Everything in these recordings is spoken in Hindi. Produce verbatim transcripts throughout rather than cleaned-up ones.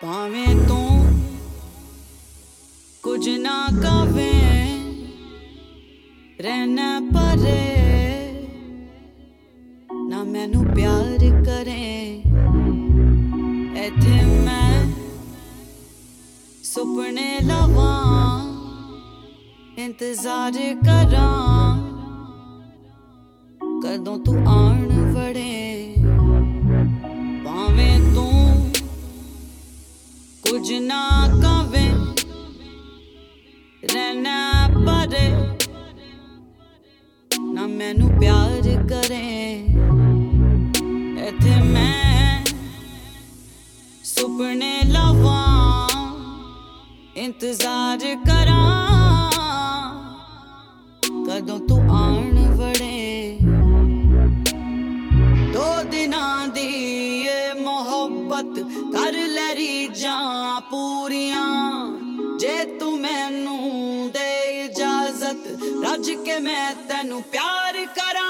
भावें तू कुछ ना कवे रहना परे ना मैनू प्यार करे इत्थे मैं सुपने लवा इंतजार करा कदों तू आन वड़े भावें तू कुछ ना कवे रहना परे ना मैनू प्यार करे इत्थे मैं सुपने लवा इंतजार करा कदों तू आन वड़े दो दिनां दी ये मोहब्बत कर लैरी जा पूरियां जे तू मैनू दे इजाजत रज के मैं तेनू प्यार करा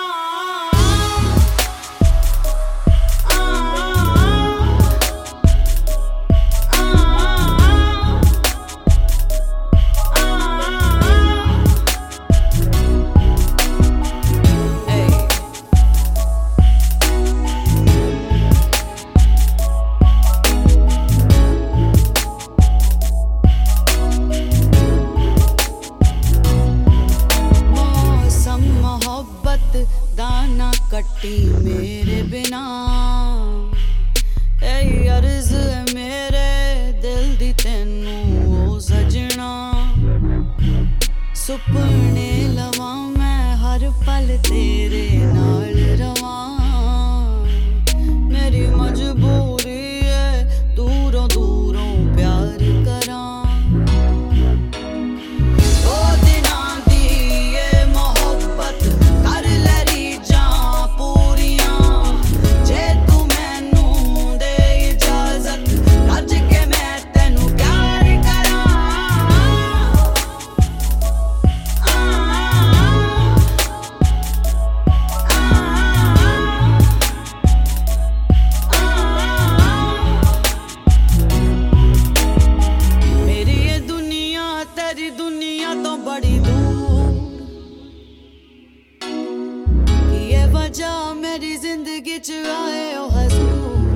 दाना कट्टी मेरे बिना ऐ अर्ज है मेरे दिल दी तेनू ओ सजना सुपने लवा मैं हर पल तेरे नाल रवा मेरी मजबूरी है दूरों दूरों प्यार करा बड़ी दूर कि ये वजह मेरी जिंदगी च आए ओ हजूर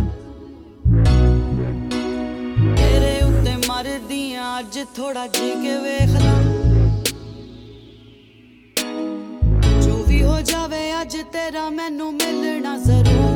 तेरे उत्ते मर दियां अज थोड़ा जी के वेख ला जो भी हो जावे अज तेरा मैनू मिलना जरूर